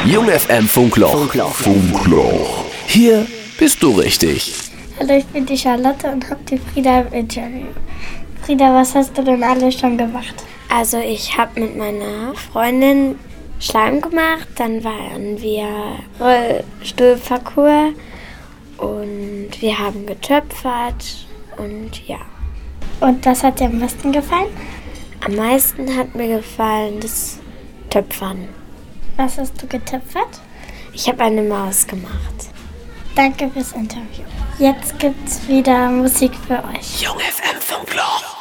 Jung FM Funkloch. Hier bist du richtig. Hallo, ich bin die Charlotte und habe die Frieda im Interview. Frieda, was hast du denn alles schon gemacht? Also ich habe mit meiner Freundin Schleim gemacht, dann waren wir Rollstuhlparcours und wir haben getöpfert und ja. Und was hat dir am besten gefallen? Am meisten hat mir gefallen das Töpfern. Was hast du getöpfert? Ich habe eine Maus gemacht. Danke fürs Interview. Jetzt gibt's wieder Musik für euch. Jung FM Funkloch.